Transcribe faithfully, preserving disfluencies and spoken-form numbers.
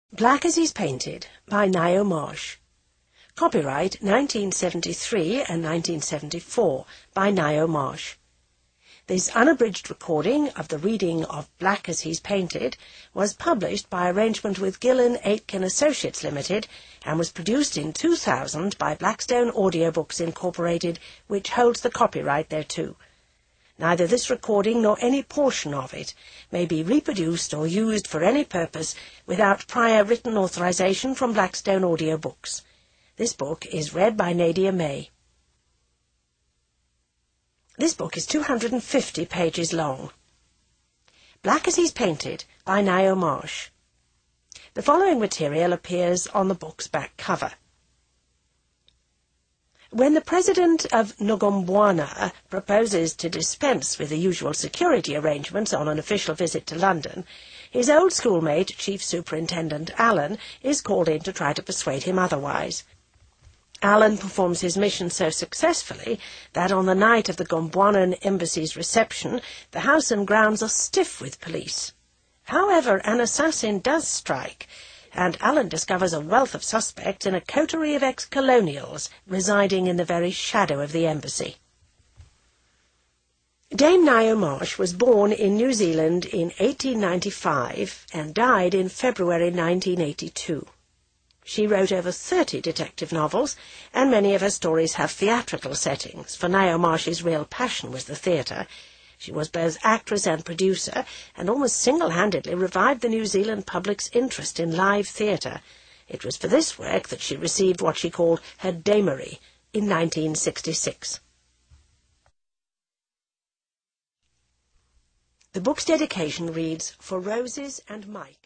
Black as He's Painted by Ngaio Marsh. Copyright nineteen seventy-three and nineteen seventy-four by Ngaio Marsh. This unabridged recording of the reading of Black as He's Painted was published by arrangement with Gillen Aitken Associates Limited and was produced in two thousand by Blackstone Audiobooks Incorporated, which holds the copyright thereto. Neither this recording nor any portion of it may be reproduced or used for any purpose without prior written authorization from Blackstone Audiobooks. This book is read by Nadia May. This book is two hundred fifty pages long. Black as He's Painted by Ngaio Marsh. The following material appears on the book's back cover. When the president of Ngombwana proposes to dispense with the usual security arrangements on an official visit to London, his old schoolmate, Chief Superintendent Allen, is called in to try to persuade him otherwise. Allen performs his mission so successfully that on the night of the Ngombwanan embassy's reception, the house and grounds are stiff with police. However, an assassin does strike, and Allen discovers a wealth of suspects in a coterie of ex-colonials residing in the very shadow of the embassy. Dame Ngaio Marsh was born in New Zealand in eighteen ninety-five and died in February nineteen eighty-two. She wrote over thirty detective novels, and many of her stories have theatrical settings, for Ngaio Marsh's real passion was the theatre. She was both actress and producer, and almost single-handedly revived the New Zealand public's interest in live theatre. It was for this work that she received what she called her damery in nineteen sixty-six. The book's dedication reads, "For Roses and Mike."